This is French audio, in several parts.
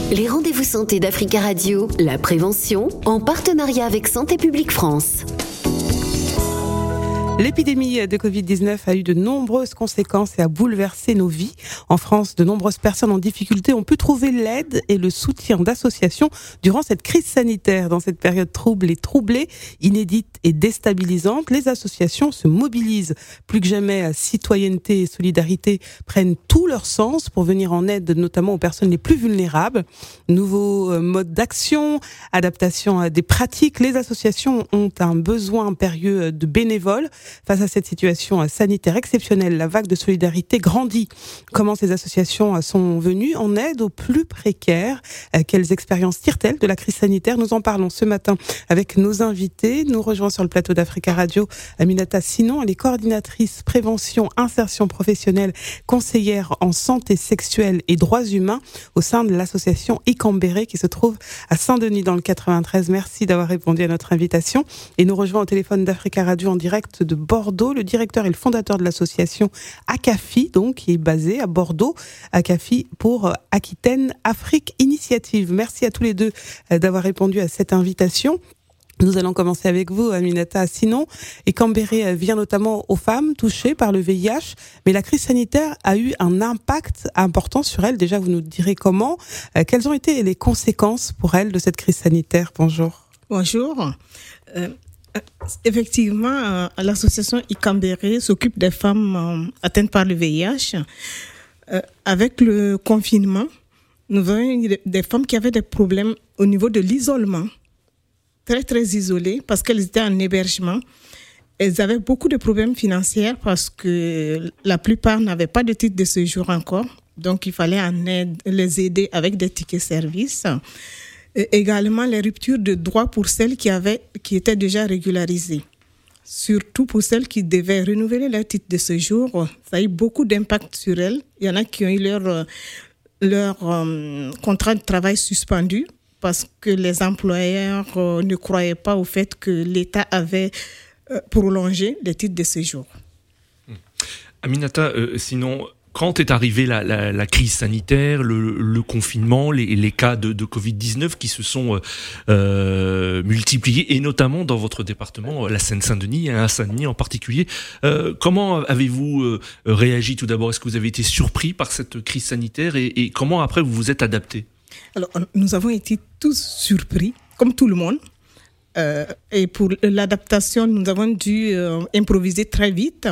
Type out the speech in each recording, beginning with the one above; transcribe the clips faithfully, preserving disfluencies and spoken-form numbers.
Les rendez-vous santé d'Africa Radio, la prévention, en partenariat avec Santé publique France. L'épidémie de covid dix-neuf a eu de nombreuses conséquences et a bouleversé nos vies. En France, de nombreuses personnes en difficulté ont pu trouver l'aide et le soutien d'associations durant cette crise sanitaire. Dans cette période trouble et troublée, inédite et déstabilisante, les associations se mobilisent. Plus que jamais, citoyenneté et solidarité prennent tout leur sens pour venir en aide notamment aux personnes les plus vulnérables. Nouveaux modes d'action, adaptation des pratiques, les associations ont un besoin impérieux de bénévoles. Face à cette situation sanitaire exceptionnelle, la vague de solidarité grandit. Comment ces associations sont venues en aide aux plus précaires? Quelles expériences tirent-elles de la crise sanitaire? Nous en parlons ce matin avec nos invités. Nous rejoint sur le plateau d'Africa Radio Aminata Sinon. Elle est coordinatrice prévention, insertion professionnelle, conseillère en santé sexuelle et droits humains au sein de l'association Ikambere qui se trouve à Saint-Denis dans le quatre-vingt-treize. Merci d'avoir répondu à notre invitation. Et nous rejoint au téléphone d'Africa Radio en direct de Bordeaux, le directeur et le fondateur de l'association ACAFI, donc, qui est basé à Bordeaux. ACAFI pour Aquitaine Afrique Initiative. Merci à tous les deux d'avoir répondu à cette invitation. Nous allons commencer avec vous, Aminata Sinon. Ikambere vient notamment aux femmes touchées par le V I H, mais la crise sanitaire a eu un impact important sur elles. Déjà, vous nous direz comment. Quelles ont été les conséquences pour elles de cette crise sanitaire? Bonjour. Bonjour. Euh... Effectivement, euh, l'association Ikambere s'occupe des femmes euh, atteintes par le V I H. Euh, avec le confinement, nous avons eu des femmes qui avaient des problèmes au niveau de l'isolement, très très isolées parce qu'elles étaient en hébergement. Elles avaient beaucoup de problèmes financiers parce que la plupart n'avaient pas de titre de séjour encore, donc il fallait en aide, les aider avec des tickets services. Et également les ruptures de droits pour celles qui avaient, qui étaient déjà régularisées. Surtout pour celles qui devaient renouveler leur titre de séjour, ça a eu beaucoup d'impact sur elles. Il y en a qui ont eu leur, leur euh, contrat de travail suspendu parce que les employeurs euh, ne croyaient pas au fait que l'État avait euh, prolongé les titres de séjour. Aminata, euh, sinon... Quand est arrivée la, la, la crise sanitaire, le, le confinement, les, les cas de, de covid dix-neuf qui se sont euh, multipliés, et notamment dans votre département, la Seine-Saint-Denis, et à Saint-Denis en particulier, euh, comment avez-vous euh, réagi tout d'abord? Est-ce que vous avez été surpris par cette crise sanitaire et, et comment après vous vous êtes adapté? Alors, nous avons été tous surpris, comme tout le monde. Euh, et pour l'adaptation, nous avons dû euh, improviser très vite.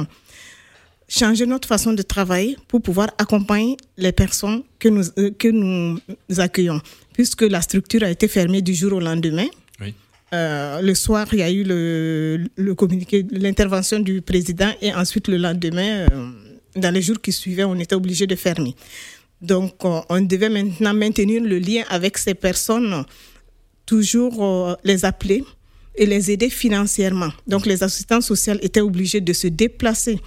Changer notre façon de travailler pour pouvoir accompagner les personnes que nous, euh, que nous accueillons. Puisque la structure a été fermée du jour au lendemain. Oui. Euh, le soir, il y a eu le, le communiqué, l'intervention du président et ensuite le lendemain, euh, dans les jours qui suivaient, on était obligé de fermer. Donc, on, on devait maintenant maintenir le lien avec ces personnes, toujours euh, les appeler et les aider financièrement. Donc, les assistants sociaux étaient obligés de se déplacer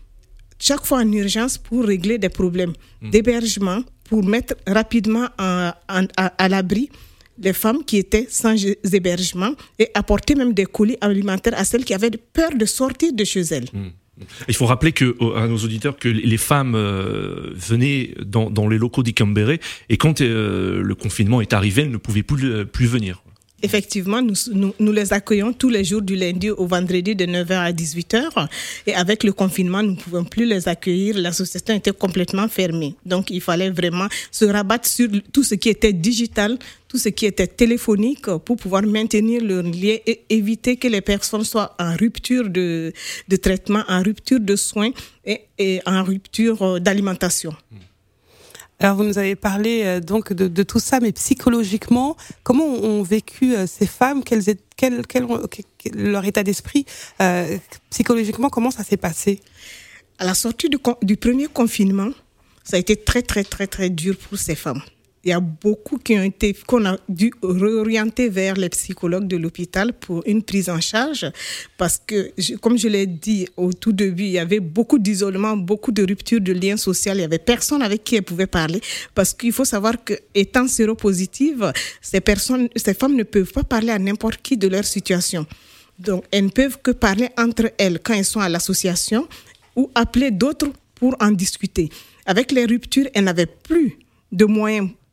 chaque fois en urgence pour régler des problèmes mmh. d'hébergement, pour mettre rapidement en, en, à, à l'abri les femmes qui étaient sans hébergement et apporter même des colis alimentaires à celles qui avaient peur de sortir de chez elles. Mmh. Il faut rappeler que, à nos auditeurs que les femmes euh, venaient dans, dans les locaux d'Ikambere et quand euh, le confinement est arrivé, elles ne pouvaient plus, plus venir. Effectivement, nous, nous, nous les accueillons tous les jours du lundi au vendredi de neuf heures à dix-huit heures. Et avec le confinement, nous ne pouvons plus les accueillir. L'association était complètement fermée. Donc, il fallait vraiment se rabattre sur tout ce qui était digital, tout ce qui était téléphonique pour pouvoir maintenir leur lien et éviter que les personnes soient en rupture de, de traitement, en rupture de soins et, et en rupture d'alimentation. Alors, vous nous avez parlé euh, donc de, de tout ça, mais psychologiquement, comment ont vécu euh, ces femmes? Quel, quel, quel, quel leur état d'esprit euh, psychologiquement? Comment ça s'est passé? À la sortie du, du premier confinement, ça a été très, très, très, très dur pour ces femmes. Il y a beaucoup qui ont été, qu'on a dû réorienter vers les psychologues de l'hôpital pour une prise en charge parce que, comme je l'ai dit au tout début, il y avait beaucoup d'isolement, beaucoup de rupture de liens sociaux. Il y avait personne avec qui elles pouvaient parler parce qu'il faut savoir que, étant séropositives, ces personnes, ces femmes ne peuvent pas parler à n'importe qui de leur situation. Donc, elles ne peuvent que parler entre elles quand elles sont à l'association ou appeler d'autres pour en discuter. Avec les ruptures, elles n'avaient plus de moyens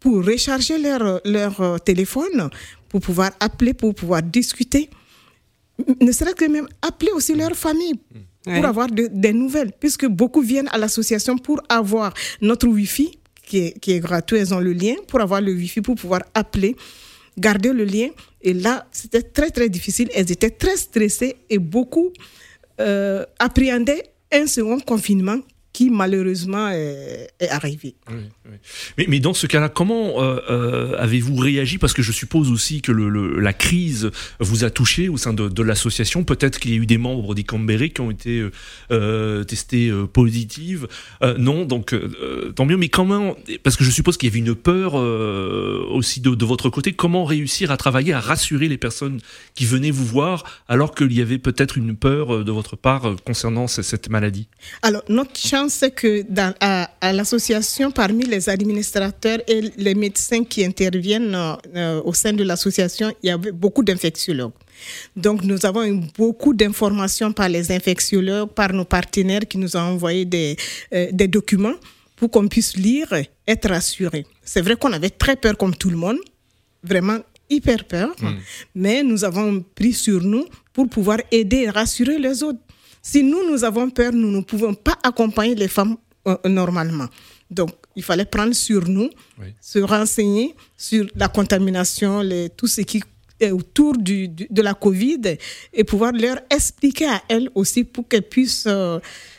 pour recharger leur, leur téléphone, pour pouvoir appeler, pour pouvoir discuter. Ne serait-ce que même appeler aussi leur famille pour oui. avoir de, des nouvelles, puisque beaucoup viennent à l'association pour avoir notre Wi-Fi, qui est, qui est gratuit, elles ont le lien, pour avoir le Wi-Fi, pour pouvoir appeler, garder le lien. Et là, c'était très, très difficile. Elles étaient très stressées et beaucoup euh, appréhendaient un second confinement qui malheureusement est, est arrivé. Oui, oui. Mais, mais dans ce cas-là, comment euh, euh, avez-vous réagi ? Parce que je suppose aussi que le, le, la crise vous a touché au sein de, de l'association. Peut-être qu'il y a eu des membres d'Ikambere qui ont été euh, testés euh, positifs. Euh, non, donc euh, tant mieux. Mais comment ? Parce que je suppose qu'il y avait une peur euh, aussi de, de votre côté. Comment réussir à travailler, à rassurer les personnes qui venaient vous voir, alors qu'il y avait peut-être une peur de votre part concernant cette maladie ? Alors, notre chance, c'est que dans, à, à l'association, parmi les administrateurs et les médecins qui interviennent euh, au sein de l'association, il y avait beaucoup d'infectiologues. Donc, nous avons eu beaucoup d'informations par les infectiologues, par nos partenaires qui nous ont envoyé des, euh, des documents pour qu'on puisse lire, être rassurés. C'est vrai qu'on avait très peur comme tout le monde, vraiment hyper peur, mmh. mais nous avons pris sur nous pour pouvoir aider et rassurer les autres. Si nous, nous avons peur, nous ne pouvons pas accompagner les femmes euh, normalement. Donc, il fallait prendre sur nous, oui. se renseigner sur la contamination, les, tout ce qui est autour du, du, de la Covid et pouvoir leur expliquer à elles aussi pour qu'elles puissent euh,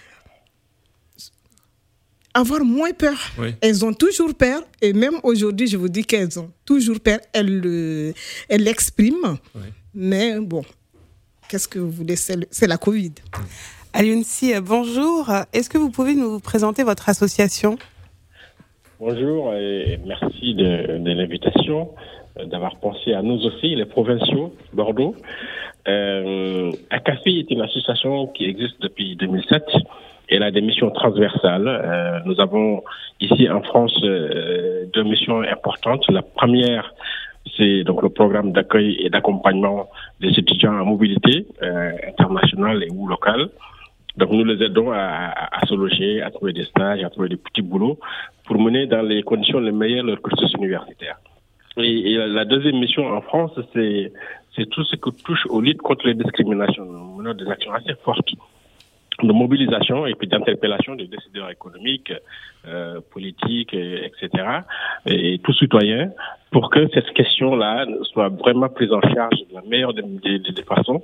avoir moins peur. Oui. Elles ont toujours peur et même aujourd'hui, je vous dis qu'elles ont toujours peur. Elles, le, elles l'expriment, oui. mais bon... Qu'est-ce que vous voulez ? C'est, le, c'est la Covid. Alioune-Si, bonjour. Est-ce que vous pouvez nous présenter votre association ? Bonjour et merci de, de l'invitation, d'avoir pensé à nous aussi, les provinciaux, Bordeaux. Euh, ACAFI est une association qui existe depuis deux mille sept. Elle a des missions transversales. Euh, nous avons ici en France euh, deux missions importantes. La première, c'est donc le programme d'accueil et d'accompagnement des étudiants en mobilité euh, internationale et ou locale. Donc nous les aidons à, à, à se loger, à trouver des stages, à trouver des petits boulots pour mener dans les conditions les meilleures leur cursus universitaire. Et, et la deuxième mission en France, c'est, c'est tout ce qui touche aux luttes contre les discriminations. Nous menons des actions assez fortes de mobilisation et puis d'interpellation des décideurs économiques, euh, politiques, et, etc. et, et tout citoyen pour que cette question-là soit vraiment prise en charge de la meilleure des, des, des façons.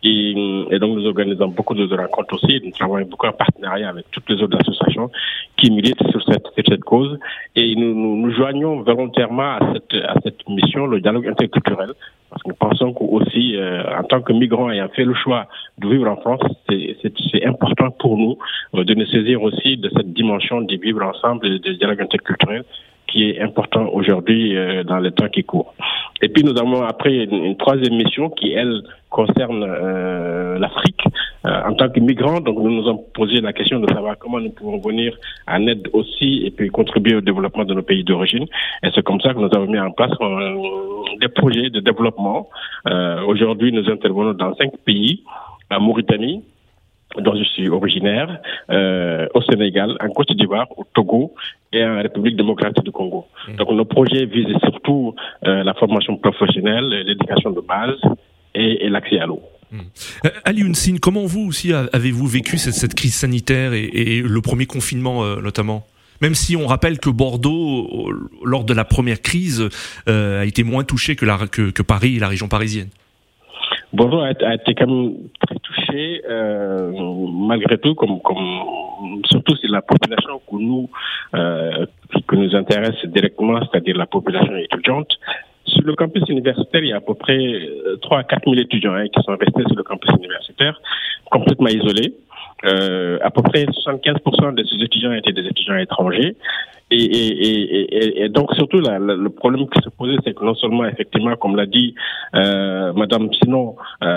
Et, et donc nous organisons beaucoup de rencontres aussi. Nous travaillons beaucoup en partenariat avec toutes les autres associations qui militent sur cette, sur cette cause. Et nous, nous nous joignons volontairement à cette, à cette mission, le dialogue interculturel, parce que nous pensons qu'aussi, euh, en tant que migrants ayant fait le choix de vivre en France, c'est, c'est, c'est important pour nous euh, de nous saisir aussi de cette dimension de vivre ensemble et de dialogue interculturel qui est important aujourd'hui euh, dans les temps qui courent. Et puis nous avons après une, une troisième mission qui, elle, concerne euh, l'Afrique. Euh, en tant que migrants, donc nous nous avons posé la question de savoir comment nous pouvons venir en aide aussi et puis contribuer au développement de nos pays d'origine. Et c'est comme ça que nous avons mis en place euh, des projets de développement. Euh, aujourd'hui, nous intervenons dans cinq pays, en Mauritanie, dont je suis originaire, euh, au Sénégal, en Côte d'Ivoire, au Togo et en République démocratique du Congo. Mmh. Donc nos projets visent surtout euh, la formation professionnelle, l'éducation de base et, et l'accès à l'eau. Mmh. Euh, Alioune-Si, comment vous aussi avez-vous vécu cette, cette crise sanitaire et, et le premier confinement euh, notamment ? Même si on rappelle que Bordeaux, lors de la première crise, euh, a été moins touché que, la, que, que Paris et la région parisienne. Bordeaux a, a été quand même très touché, euh, malgré tout, comme, comme surtout c'est la population que nous euh, que nous intéresse directement, c'est-à-dire la population étudiante. Sur le campus universitaire, il y a à peu près trois à quatre mille étudiants hein, qui sont restés sur le campus universitaire, complètement isolés. Euh, à peu près soixante-quinze pour cent de ces étudiants étaient des étudiants étrangers. Et, et, et, et, et donc surtout la, la, le problème qui se posait, c'est que non seulement effectivement, comme l'a dit euh, Madame Sinon,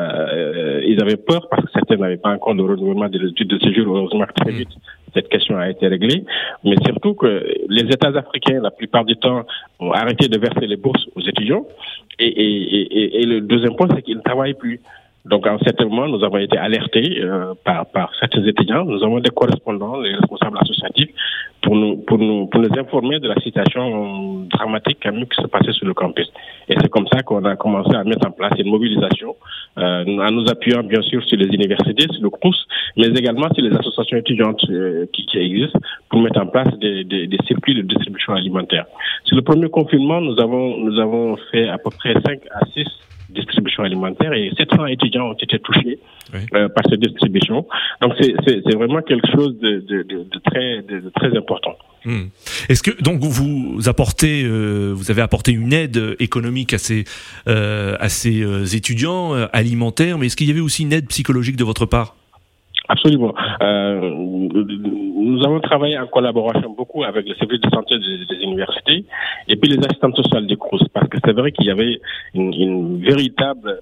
euh, ils avaient peur parce que certains n'avaient pas encore de renouvellement des études de séjour. Heureusement que très vite cette question a été réglée, mais surtout que les États africains, la plupart du temps, ont arrêté de verser les bourses aux étudiants. Et, et, et, et le deuxième point, c'est qu'ils ne travaillent plus. Donc, en certain moment, nous avons été alertés euh, par, par certains étudiants. Nous avons des correspondants, les responsables associatifs, pour nous, pour nous, pour nous informer de la situation dramatique quand même qui se passait sur le campus. Et c'est comme ça qu'on a commencé à mettre en place une mobilisation, euh, en nous appuyant bien sûr sur les universités, sur le C R O U S, mais également sur les associations étudiantes euh, qui, qui existent pour mettre en place des, des, des circuits de distribution alimentaire. Sur le premier confinement, nous avons, nous avons fait à peu près cinq à six distributions alimentaires et sept cents étudiants ont été touchés oui. euh, par cette distribution. Donc c'est, c'est, c'est vraiment quelque chose de, de, de, de, très, de, de très important. Hum. Est-ce que donc vous apportez, euh, vous avez apporté une aide économique à ces, euh, à ces euh, étudiants euh, alimentaires, mais est-ce qu'il y avait aussi une aide psychologique de votre part ? Absolument. Euh, nous avons travaillé en collaboration beaucoup avec le service de santé des, des universités et puis les assistantes sociales du C R O U S, parce que c'est vrai qu'il y avait une, une véritable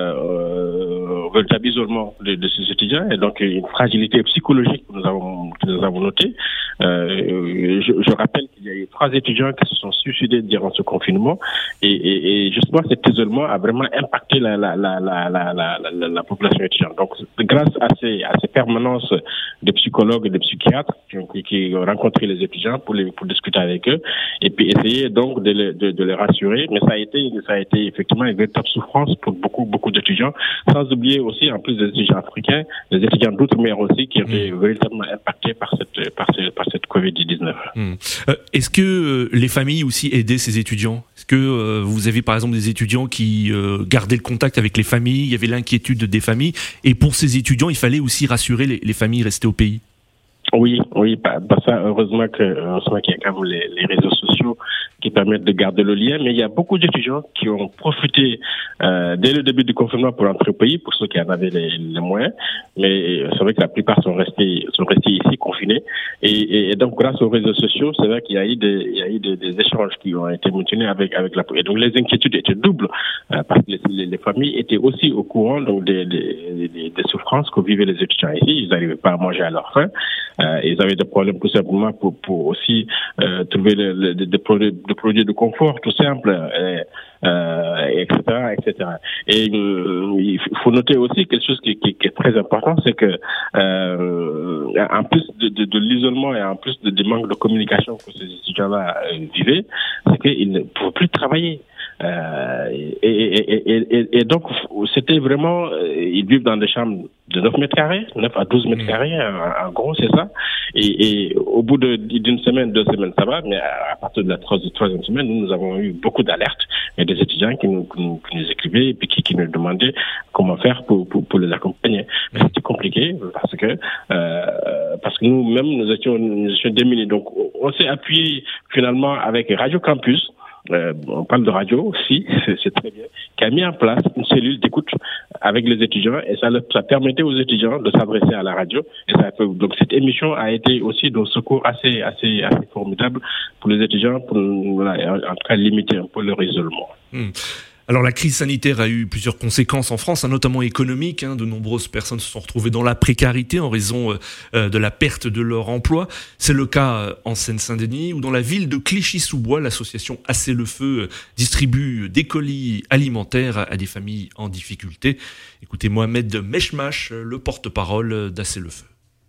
euh, véritable isolement de, de ces étudiants et donc une fragilité psychologique que nous avons, que nous avons notée. Euh, je, je rappelle qu'il y a eu trois étudiants qui se sont suicidés durant ce confinement et, et, et justement cet isolement a vraiment impacté la, la, la, la, la, la, la, la population étudiante. Donc grâce à ces, à ces permanences de psychologues et de psychiatres qui, qui ont rencontré les étudiants pour, les, pour discuter avec eux et puis essayer donc de les, de, de les rassurer, mais ça a été, ça a été effectivement une véritable souffrance pour beaucoup beaucoup d'étudiants, sans oublier aussi, en plus des étudiants africains, les étudiants d'outre-mer aussi, qui ont été mmh. véritablement impactés par cette, par cette, par cette covid dix-neuf. Mmh. Euh, est-ce que euh, les familles aussi aidaient ces étudiants ? Est-ce que euh, vous avez par exemple des étudiants qui euh, gardaient le contact avec les familles ? Il y avait l'inquiétude des familles, et pour ces étudiants, il fallait aussi rassurer les, les familles restées au pays. Oui, oui, bah, bah ça, heureusement que, heureusement qu'il y a quand même les, les réseaux sociaux qui permettent de garder le lien, mais il y a beaucoup d'étudiants qui ont profité euh, dès le début du confinement pour rentrer au pays, pour ceux qui en avaient les, les moyens, mais c'est vrai que la plupart sont restés, sont restés ici confinés, et, et, et donc grâce aux réseaux sociaux, c'est vrai qu'il y a eu des, il y a eu des, des échanges qui ont été maintenus avec avec la, et donc les inquiétudes étaient doubles, euh, parce que les, les familles étaient aussi au courant donc des, des, des, des souffrances que vivaient les étudiants ici, ils n'arrivaient pas à manger à leur faim. Euh, ils avaient des problèmes tout simplement pour, pour aussi euh, trouver le, le, des, produits, des produits de confort tout simple, et, euh, et cetera, et cetera. Et euh, il faut noter aussi quelque chose qui, qui, qui est très important, c'est que euh, en plus de, de, de l'isolement et en plus de, de manque de communication que ces étudiants-là euh, vivaient, c'est qu'ils ne pouvaient plus travailler. Euh, et, et, et, et, et donc c'était vraiment, ils vivent dans des chambres de neuf mètres carrés, neuf à douze mètres carrés, en, en gros c'est ça. Et, et au bout de, d'une semaine, deux semaines, ça va, mais à, à partir de la troisième semaine, nous, nous avons eu beaucoup d'alertes et des étudiants qui nous, qui nous, qui nous écrivaient et puis qui, qui nous demandaient comment faire pour, pour, pour les accompagner. Mais c'était compliqué parce que euh, parce que nous-mêmes nous étions, nous étions démunis. Donc on s'est appuyé finalement avec Radio Campus. Euh, on parle de radio aussi, c'est, c'est très bien, qui a mis en place une cellule d'écoute avec les étudiants et ça, ça permettait aux étudiants de s'adresser à la radio. Et ça, donc cette émission a été aussi d'un secours assez, assez, assez formidable pour les étudiants, pour voilà, en tout cas limiter un peu leur isolement. Mmh. Alors la crise sanitaire a eu plusieurs conséquences en France, hein, notamment économiques. Hein, de nombreuses personnes se sont retrouvées dans la précarité en raison euh, de la perte de leur emploi. C'est le cas en Seine-Saint-Denis, où dans la ville de Clichy-sous-Bois, l'association Assez le Feu distribue des colis alimentaires à des familles en difficulté. Écoutez Mohamed Meshmash, le porte-parole d'Assez le Feu.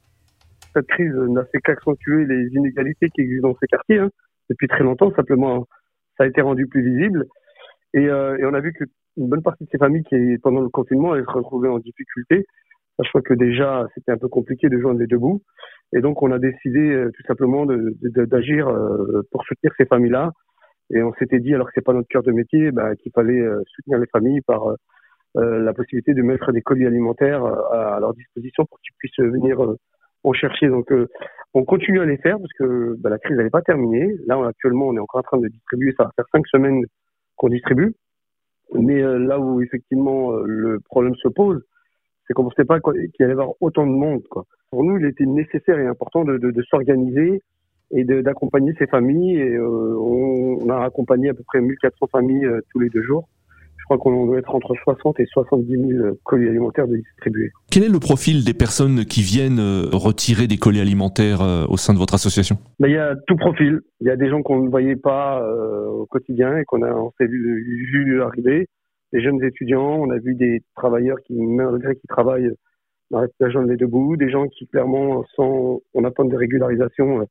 Cette crise n'a fait qu'accentuer les inégalités qui existent dans ces quartiers. Hein. Depuis très longtemps, simplement, ça a été rendu plus visible. Et, euh, et on a vu qu'une bonne partie de ces familles qui, pendant le confinement, elles se retrouvaient en difficulté. Sachant que déjà, c'était un peu compliqué de joindre les deux bouts. Et donc, on a décidé euh, tout simplement de, de, d'agir euh, pour soutenir ces familles-là. Et on s'était dit, alors que c'est pas notre cœur de métier, bah, qu'il fallait euh, soutenir les familles par euh, la possibilité de mettre des colis alimentaires à, à leur disposition pour qu'ils puissent venir euh, en chercher. Donc, euh, on continue à les faire parce que bah, la crise n'est pas terminée. Là, on, actuellement, on est encore en train de distribuer. Ça va faire cinq semaines qu'on distribue. Mais euh, là où effectivement euh, le problème se pose, c'est qu'on ne pensait pas qu'il y allait y avoir autant de monde, quoi. Pour nous, il était nécessaire et important de, de, de s'organiser et de, d'accompagner ces familles. Et euh, on, on a accompagné à peu près mille quatre cents familles euh, tous les deux jours. Je crois qu'on doit être entre soixante et soixante-dix mille colis alimentaires de distribuer. Quel est le profil des personnes qui viennent retirer des colis alimentaires au sein de votre association ? Ben, il y a tout profil. Il y a des gens qu'on ne voyait pas euh, au quotidien et qu'on a on s'est vu, vu arriver. Des jeunes étudiants, on a vu des travailleurs qui, malgré qu'ils travaillent dans la région des Deux-Bouts, des gens qui clairement sont en attente de régularisation, euh,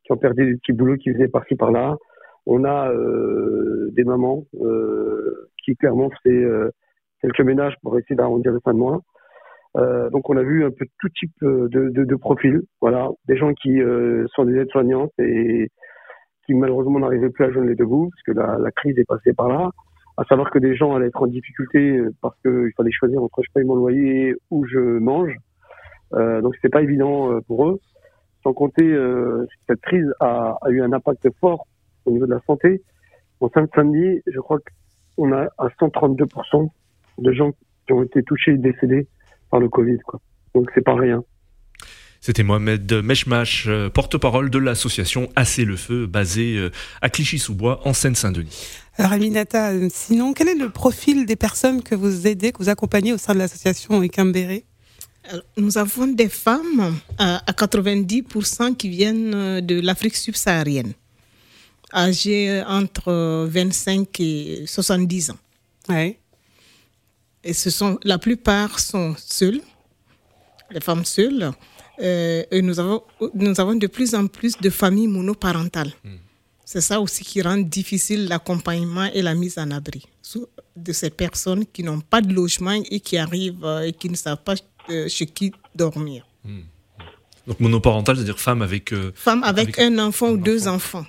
qui ont perdu des petits boulots qui faisaient par-ci par-là. On a euh, des mamans euh, qui clairement faisaient euh, quelques ménages pour essayer d'arrondir les fins de mois. Euh, donc on a vu un peu tout type de, de, de profils. Voilà, des gens qui euh, sont des aides-soignantes et qui malheureusement n'arrivaient plus à joindre les deux bouts parce que la, la crise est passée par là. À savoir que des gens allaient être en difficulté parce qu'il fallait choisir entre je paye mon loyer ou je mange. Euh, donc c'était pas évident pour eux. Sans compter, euh, cette crise a, a eu un impact fort au niveau de la santé. En Seine-Saint-Denis, je crois qu'on a à cent trente-deux pour cent de gens qui ont été touchés et décédés par le Covid, quoi. Donc c'est pas rien. C'était Mohamed Meshmash, porte-parole de l'association Assez le Feu, basée à Clichy-sous-Bois, en Seine-Saint-Denis. Alors Aminata, sinon, quel est le profil des personnes que vous aidez, que vous accompagnez au sein de l'association Ekambéré ? Nous avons des femmes à quatre-vingt-dix pour cent qui viennent de l'Afrique subsaharienne, âgées entre vingt-cinq et soixante-dix ans. Oui. Et ce sont, la plupart sont seules, les femmes seules. Euh, et nous avons, nous avons de plus en plus de familles monoparentales. Mmh. C'est ça aussi qui rend difficile l'accompagnement et la mise en abri de ces personnes qui n'ont pas de logement et qui arrivent et qui ne savent pas chez qui dormir. Mmh. Donc monoparentale, c'est-à-dire femme avec... Euh, femme avec, avec un enfant un ou enfant. deux enfants.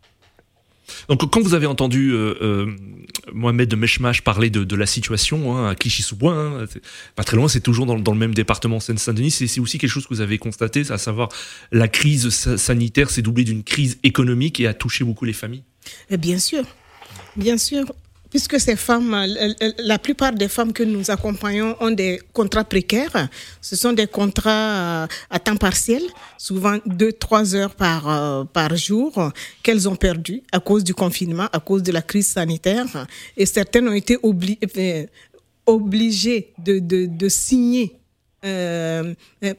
Donc quand vous avez entendu euh, euh, Mohamed Meshmash parler de, de la situation hein, à Clichy-sous-Bois, hein, pas très loin, c'est toujours dans, dans le même département Seine-Saint-Denis, c'est, c'est aussi quelque chose que vous avez constaté, à savoir la crise sanitaire s'est doublée d'une crise économique et a touché beaucoup les familles. Et bien sûr, bien sûr. Puisque ces femmes, la plupart des femmes que nous accompagnons ont des contrats précaires. Ce sont des contrats à temps partiel, souvent deux, trois heures par, par jour, qu'elles ont perdu à cause du confinement, à cause de la crise sanitaire. Et certaines ont été obli- obligées de, de, de signer euh,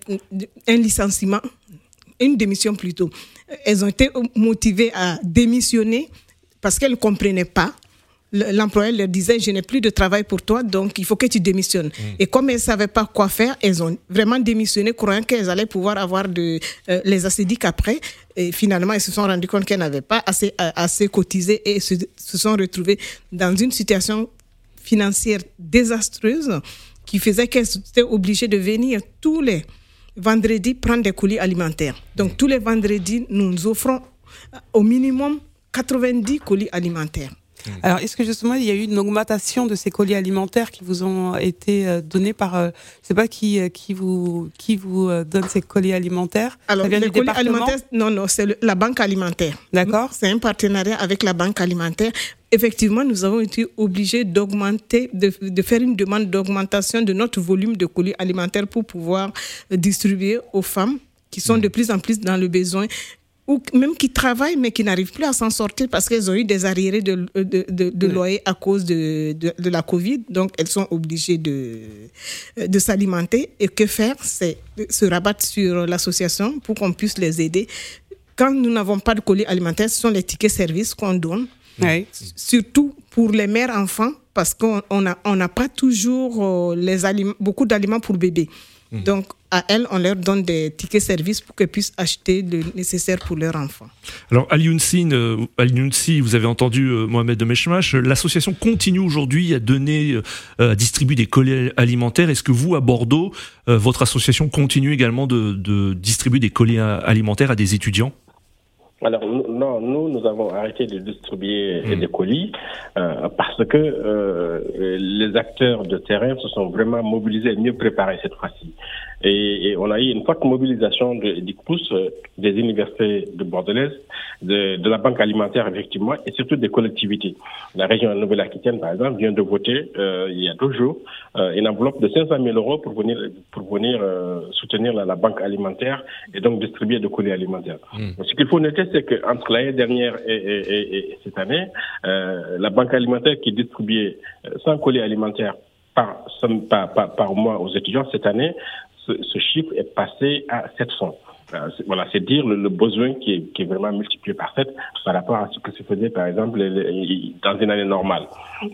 un licenciement, une démission plutôt. Elles ont été motivées à démissionner parce qu'elles ne comprenaient pas. L'employeur leur disait, je n'ai plus de travail pour toi, donc il faut que tu démissionnes. Mmh. Et comme elles ne savaient pas quoi faire, elles ont vraiment démissionné, croyant qu'elles allaient pouvoir avoir de, euh, les acédiques après. Et finalement, elles se sont rendues compte qu'elles n'avaient pas assez, assez cotisé et se, se sont retrouvées dans une situation financière désastreuse qui faisait qu'elles étaient obligées de venir tous les vendredis prendre des colis alimentaires. Donc, mmh. tous les vendredis, nous offrons au minimum quatre-vingt-dix colis alimentaires. Alors, est-ce que justement, il y a eu une augmentation de ces colis alimentaires qui vous ont été donnés par, euh, je sais pas qui, qui vous, qui vous donne ces colis alimentaires? Alors, les colis alimentaires, non, non, c'est le, la banque alimentaire. D'accord. C'est un partenariat avec la banque alimentaire. Effectivement, nous avons été obligés d'augmenter, de, de faire une demande d'augmentation de notre volume de colis alimentaires pour pouvoir distribuer aux femmes qui sont de plus en plus dans le besoin, ou même qui travaillent mais qui n'arrivent plus à s'en sortir parce qu'elles ont eu des arriérés de, de, de, de oui. loyer à cause de, de, de la Covid. Donc, elles sont obligées de, de s'alimenter. Et que faire? C'est se rabattre sur l'association pour qu'on puisse les aider. Quand nous n'avons pas de colis alimentaires, ce sont les tickets services qu'on donne. Oui. Surtout pour les mères enfants parce qu'on n'a on n'a pas toujours les aliments, beaucoup d'aliments pour bébés. Mmh. Donc, à elles, on leur donne des tickets services pour qu'elles puissent acheter le nécessaire pour leurs enfants. Alors, à Younsi, euh, vous avez entendu euh, Mohamed Meshmash, l'association continue aujourd'hui à donner, euh, à distribuer des colis alimentaires. Est-ce que vous, à Bordeaux, euh, votre association continue également de, de distribuer des colis alimentaires à des étudiants ? Alors non, nous, nous avons arrêté de distribuer mmh. des colis euh, parce que euh, les acteurs de terrain se sont vraiment mobilisés et mieux préparés cette fois-ci. Et, et on a eu une forte mobilisation de, du C P O U S, euh, des universités de Bordelais, de, de la banque alimentaire effectivement, et surtout des collectivités. La région Nouvelle-Aquitaine, par exemple, vient de voter euh, il y a deux jours euh, une enveloppe de cinq cent mille euros pour venir pour venir euh, soutenir la, la banque alimentaire et donc distribuer des colis alimentaires. Mmh. Donc, ce qu'il faut noter, c'est que entre l'année dernière et, et, et, et cette année, euh, la banque alimentaire qui distribuait cent colis alimentaires par, par, par, par mois aux étudiants, cette année, ce, ce chiffre est passé à sept cents. Euh, c'est, voilà, c'est dire le, le besoin qui est, qui est vraiment multiplié par sept par rapport à ce que se faisait, par exemple, les, les, dans une année normale.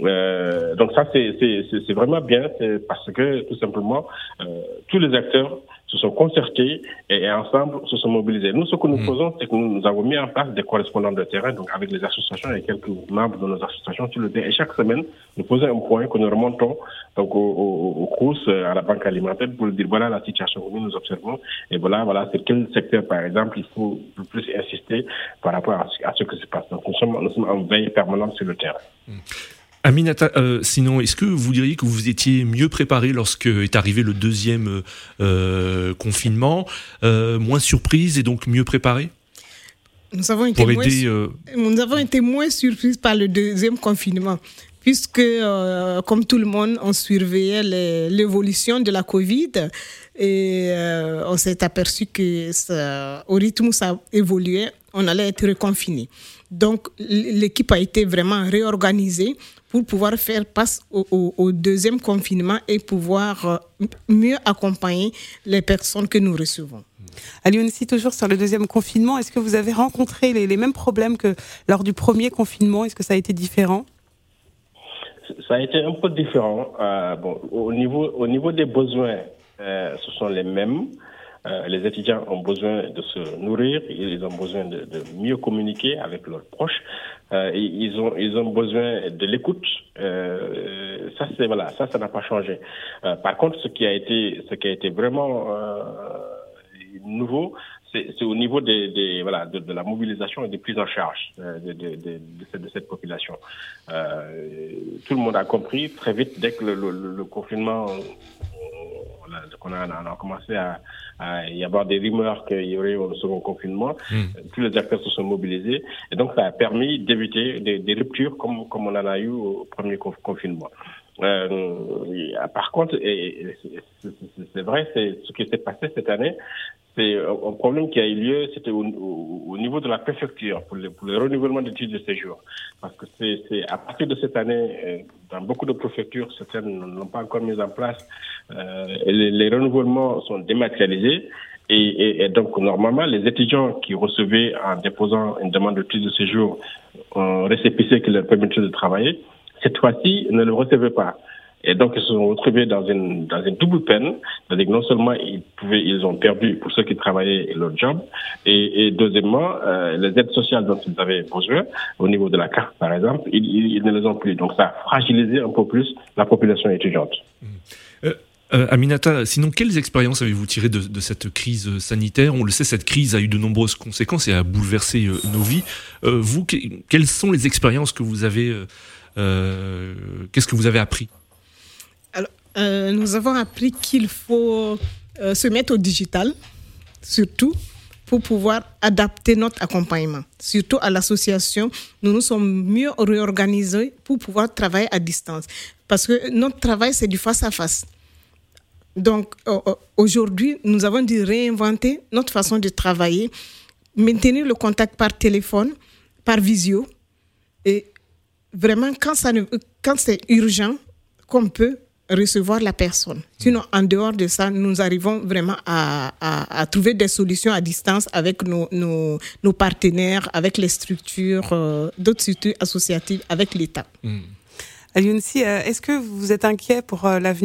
Euh, donc ça, c'est, c'est, c'est, c'est vraiment bien, c'est parce que, tout simplement, euh, tous les acteurs se sont concertés et, et ensemble se sont mobilisés. Nous, ce que nous mmh. faisons, c'est que nous, nous avons mis en place des correspondants de terrain, donc avec les associations et quelques membres de nos associations sur le terrain. Et chaque semaine, nous faisons un point que nous remontons donc au, au, au C O U S, à la Banque alimentaire, pour dire voilà la situation que nous, nous observons et voilà, voilà, c'est quel secteur, par exemple, il faut le plus insister par rapport à ce, à ce qui se passe. Donc, nous sommes, nous sommes en veille permanente sur le terrain. Mmh. Aminata, euh, sinon, est-ce que vous diriez que vous étiez mieux préparé lorsque est arrivé le deuxième euh, confinement, euh, moins surprise et donc mieux préparé? Nous avons été, moins, aider, euh... nous avons été moins surprises par le deuxième confinement, puisque, euh, comme tout le monde, on surveillait les, l'évolution de la Covid et euh, on s'est aperçu que ça, au rythme où ça évoluait, on allait être reconfiné. Donc, l'équipe a été vraiment réorganisée pour pouvoir faire face au, au, au deuxième confinement et pouvoir mieux accompagner les personnes que nous recevons. Alioune-Si, toujours sur le deuxième confinement, est-ce que vous avez rencontré les, les mêmes problèmes que lors du premier confinement? Est-ce que ça a été différent? Ça a été un peu différent. Euh, bon, au niveau, au niveau des besoins, euh, ce sont les mêmes. Euh, les étudiants ont besoin de se nourrir, ils ont besoin de, de mieux communiquer avec leurs proches, euh, ils ont ils ont besoin de l'écoute. Euh, ça c'est voilà, ça ça n'a pas changé. Euh, par contre, ce qui a été ce qui a été vraiment euh, nouveau, c'est, c'est au niveau des, des voilà de, de la mobilisation et des prises en charge euh, de, de, de, de, cette, de cette population. Euh, tout le monde a compris très vite dès que le, le, le confinement. On a, on a commencé à, à y avoir des rumeurs qu'il y aurait un second confinement. Mmh. Tous les acteurs se sont mobilisés. Et donc, ça a permis d'éviter des, des ruptures comme, comme on en a eu au premier confinement. Euh, par contre, et, et c'est, c'est, c'est vrai, c'est ce qui s'est passé cette année. C'est un problème qui a eu lieu, c'était au, au, au niveau de la préfecture pour le, pour le renouvellement des titres de séjour. Parce que c'est, c'est à partir de cette année, dans beaucoup de préfectures, certaines n'ont pas encore mis en place, euh, les, les renouvellements sont dématérialisés. Et, et, et donc, normalement, les étudiants qui recevaient en déposant une demande de titre de séjour un récépissé qui leur permettait de travailler, cette fois-ci, ne le recevaient pas. Et donc, ils se sont retrouvés dans une, dans une double peine. C'est-à-dire que non seulement ils pouvaient, ils ont perdu pour ceux qui travaillaient leur job, et, et deuxièmement, euh, les aides sociales dont ils avaient besoin, au niveau de la carte, par exemple, ils, ils, ils ne les ont plus. Donc, ça a fragilisé un peu plus la population étudiante. Mmh. Euh... Euh, Aminata, sinon, quelles expériences avez-vous tirées de, de cette crise sanitaire? On le sait, cette crise a eu de nombreuses conséquences et a bouleversé euh, nos vies. Euh, vous, que, quelles sont les expériences que vous avez euh, euh, Qu'est-ce que vous avez appris? Alors, euh, nous avons appris qu'il faut euh, se mettre au digital, surtout pour pouvoir adapter notre accompagnement. Surtout à l'association, nous nous sommes mieux réorganisés pour pouvoir travailler à distance. Parce que notre travail, c'est du face-à-face. Donc, euh, aujourd'hui, nous avons dû réinventer notre façon de travailler, maintenir le contact par téléphone, par visio. Et vraiment, quand, ça ne, quand c'est urgent, qu'on peut recevoir la personne. Sinon, en dehors de ça, nous arrivons vraiment à, à, à trouver des solutions à distance avec nos, nos, nos partenaires, avec les structures, euh, d'autres structures associatives, avec l'État. Mmh. Alioune-Si, euh, est-ce que vous êtes inquiet pour euh, l'avenir ?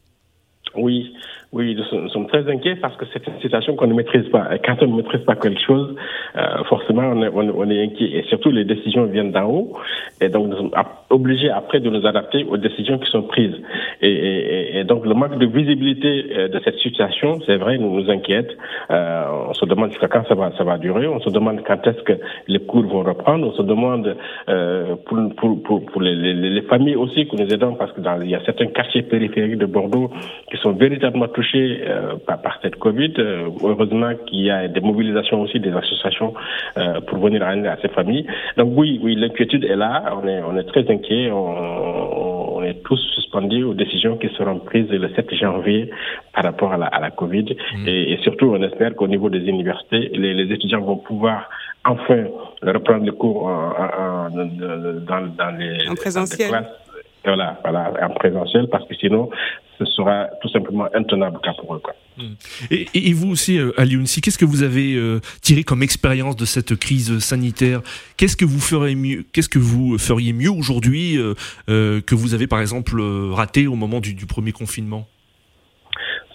Oui, oui, nous sommes très inquiets parce que c'est une situation qu'on ne maîtrise pas. Et quand on ne maîtrise pas quelque chose, euh, forcément, on est, on est inquiet. Et surtout, les décisions viennent d'en haut. Et donc, nous sommes obligés après de nous adapter aux décisions qui sont prises. Et, et, et donc, le manque de visibilité de cette situation, c'est vrai, nous nous inquiète. Euh, on se demande jusqu'à quand ça va, ça va durer. On se demande quand est-ce que les cours vont reprendre. On se demande euh, pour, pour, pour, pour les, les, les familles aussi que nous aidons parce que dans, il y a certains quartiers périphériques de Bordeaux qui sont véritablement touchés euh, par, par cette Covid. Euh, heureusement qu'il y a des mobilisations aussi des associations euh, pour venir en aide à ces familles. Donc oui, oui, l'inquiétude est là. On est, on est très inquiets. On, on est tous suspendus aux décisions qui seront prises le sept janvier par rapport à la, à la Covid. Mmh. Et, et surtout, on espère qu'au niveau des universités, les, les étudiants vont pouvoir enfin reprendre le cours en, en, en, dans, dans les, en présentiel. Dans les classes. Voilà, voilà, en présentiel, parce que sinon, ce sera tout simplement intenable pour eux. Quoi. Et, et vous aussi, euh, Alioune-Si, qu'est-ce que vous avez euh, tiré comme expérience de cette crise sanitaire ? Qu'est-ce que vous ferez mieux ? Qu'est-ce que vous feriez mieux aujourd'hui euh, euh, que vous avez par exemple raté au moment du, du premier confinement ?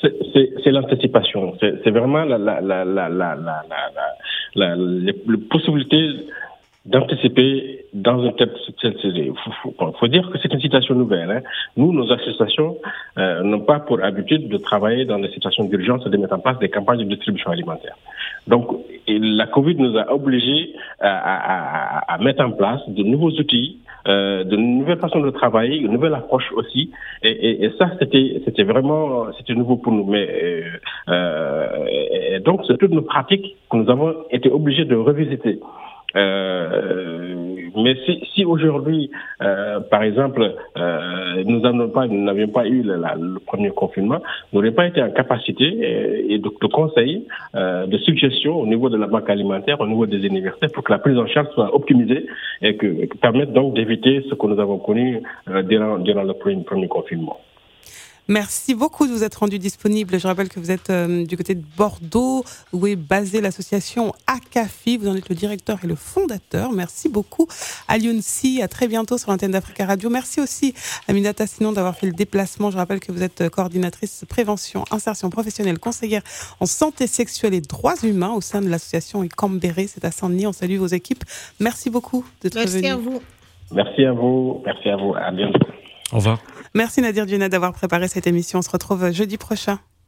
c'est, c'est, c'est l'anticipation. C'est, c'est vraiment la, la, la, la, la, la, la, la, les, les possibilités d'anticiper dans un tel. Il faut, faut dire que c'est une situation nouvelle. Hein. Nous, nos associations euh, n'ont pas pour habitude de travailler dans des situations d'urgence et de mettre en place des campagnes de distribution alimentaire. Donc, la Covid nous a obligés à, à, à, à mettre en place de nouveaux outils, euh, de nouvelles façons de travailler, une nouvelle approche aussi. Et, et, et ça, c'était, c'était vraiment, c'était nouveau pour nous. Mais euh, euh, et donc, c'est toutes nos pratiques que nous avons été obligés de revisiter. Euh, mais si, si aujourd'hui, euh, par exemple, euh, nous n'avions pas, nous n'avions pas eu le, la, le premier confinement, nous n'aurions pas été en capacité et, et de, de conseils, euh, de suggestions au niveau de la banque alimentaire, au niveau des universités, pour que la prise en charge soit optimisée et que, et que permette donc d'éviter ce que nous avons connu euh, durant, durant le premier, premier confinement. Merci beaucoup de vous être rendu disponible. Je rappelle que vous êtes euh, du côté de Bordeaux, où est basée l'association ACAFI. Vous en êtes le directeur et le fondateur. Merci beaucoup. Alioune Sy, à très bientôt sur l'antenne d'Africa Radio. Merci aussi Aminata Sinon d'avoir fait le déplacement. Je rappelle que vous êtes coordinatrice prévention, insertion professionnelle, conseillère en santé sexuelle et droits humains au sein de l'association Ecambéré. C'est à Saint-Denis. On salue vos équipes. Merci beaucoup d'être Merci venu. à vous. Merci à vous. Merci à vous. À bientôt. Au revoir. Merci Nadir Djenad d'avoir préparé cette émission. On se retrouve jeudi prochain.